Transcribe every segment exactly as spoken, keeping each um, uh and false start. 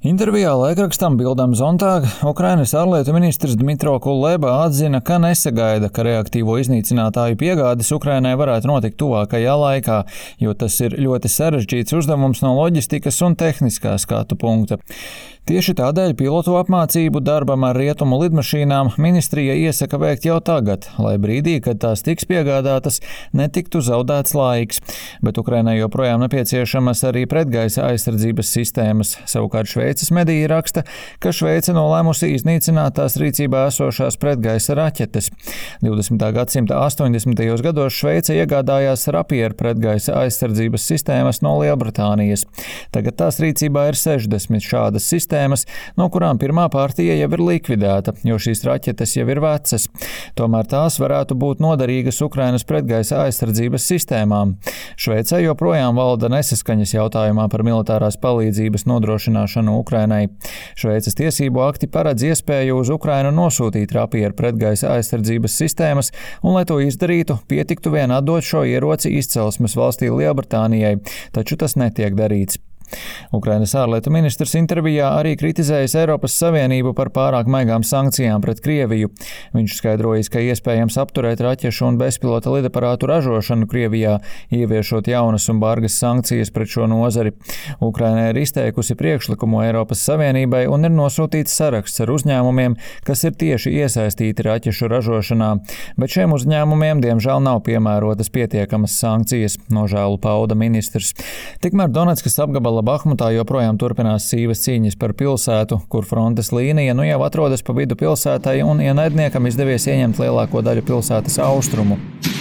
Intervijā laikrakstam Bildam Zontāg Ukrainas ārlietu ministrs Dmitro Kuleba atzina, ka nesagaida, ka reaktīvo iznīcinātāju piegādes Ukrainai varētu notikt tuvākajā laikā, jo tas ir ļoti sarežģīts uzdevums no loģistikas un tehniskā skatu punkta. Tieši tādēļ pilotu apmācību darbam ar rietumu lidmašīnām ministrija iesaka veikt jau tagad, lai brīdī, kad tās tiks piegādātas, netiktu zaudēts laiks. Bet Ukrainai joprojām nepieciešamas arī pretgaisa aizsardzības sistēmas. Savukārt Šveices mediji raksta, ka Šveice nolēmusi iznīcināt tās rīcībā esošās pretgaisa raķetes. divdesmitā gadsimta astoņdesmitajos gados Šveice iegādājās Rapier pretgaisa aizsardzības sistēmas no Lielbritānijas. Tagad tās rīcībā ir sešdesmit šādas sistēmas, no kurām pirmā partija jau ir likvidēta, jo šīs raķetes jau ir vecas. Tomēr tās varētu būt noderīgas Ukrainas pretgaisa aizsardzības sistēmām. Šveicē joprojām valda nesaskaņas jautājumā par militārās palīdzības nodrošināšanu Ukrainai. Šveices tiesību akti paredz iespēju uz Ukrainu nosūtīt Rapier pretgaisa aizsardzības sistēmas, un, lai to izdarītu, pietiktu vien atdot šo ieroci izcelsmes valstī Lielbritānijai, taču tas netiek darīts. Ukrainas ārlietu ministrs intervijā arī kritizējis Eiropas Savienību par pārāk maigām sankcijām pret Krieviju. Viņš skaidrojis, ka iespējams apturēt raķešu un bezpilota lidaparātu ražošanu Krievijā, ieviešot jaunas un bargas sankcijas pret šo nozari. Ukraina ir izteikusi priekšlikumu Eiropas Savienībai un ir nosūtīts saraksts ar uzņēmumiem, kas ir tieši iesaistīti raķešu ražošanā, bet šiem uzņēmumiem diemžēl nav piemērotas pietiekamas sankcijas, nožēlu pauda ministrs. Tikmēr Donetskas apgabala Bahmutā joprojām turpinās sīvas cīņas par pilsētu, kur frontes līnija nu jau atrodas pa vidu pilsētai un ienaidniekam izdevies ieņemt lielāko daļu pilsētas austrumu.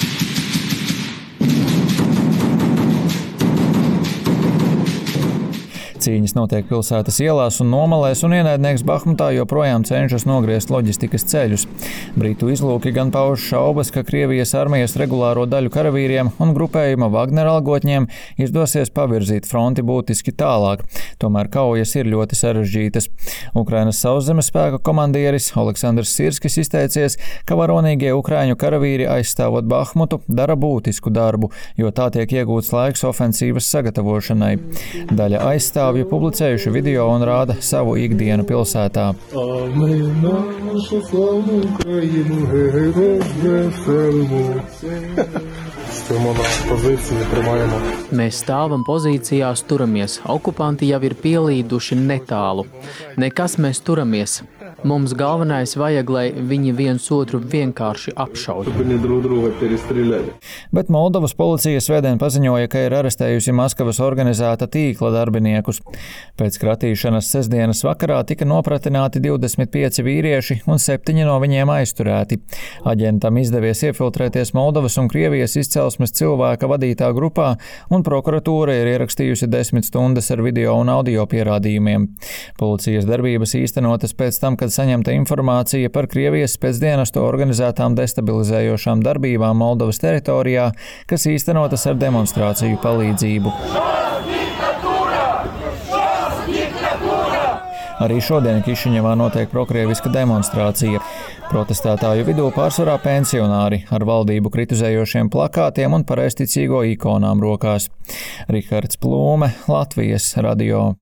Cīņas notiek pilsētas ielās un nomalēs, un ienaidnieks Bahmutā joprojām cenšas nogriezt loģistikas ceļus. Britu izlūki gan pauž šaubas, ka Krievijas armijas regulāro daļu karavīriem un grupējuma Wagner algotņiem izdosies pavirzīt fronti būtiski tālāk. Tomēr kaujas ir ļoti sarežģītas. Ukrainas sauszemes spēka komandieris Oleksandrs Sirskis izteicies, ka varonīgie ukraiņu karavīri aizstāvot Bahmutu dara būtisku darbu, jo tā tiek iegūts laiks ofensīvas sagatavošanai. Daļa aizstāv publicējuši video un rāda savu ikdienu pilsētā. Mēs stāvam pozīcijās, turamies. Okupanti jau ir pielīduši netālu. Nekas mēs turamies. Mums galvenais vajag, lai viņi viens otru vienkārši apšauj. Bet Moldovas policija svētdien paziņoja, ka ir arestējusi Maskavas organizēta tīkla darbiniekus. Pēc kratīšanas sestdienas vakarā tika nopratināti divdesmit pieci vīrieši un septiņi no viņiem aizturēti. Aģentam izdevies iefiltrēties Moldovas un Krievijas izcelsmes cilvēka vadītā grupā, un prokuratūra ir ierakstījusi desmit stundas ar video un audio pierādījumiem. Policijas darbības īstenotas pēc tam, kad saņemta informācija par Krievijas spēcdienestu organizētām destabilizējošām darbībām Moldovas teritorijā, kas īstenotas ar demonstrāciju palīdzību. Arī šodien Kišiņevā notiek prokrieviska demonstrācija. Protestētāju vidū pārsvarā pensionāri ar valdību kritizējošiem plakātiem un pareizticīgo ikonām rokās. Rihards Plūme, Latvijas radio.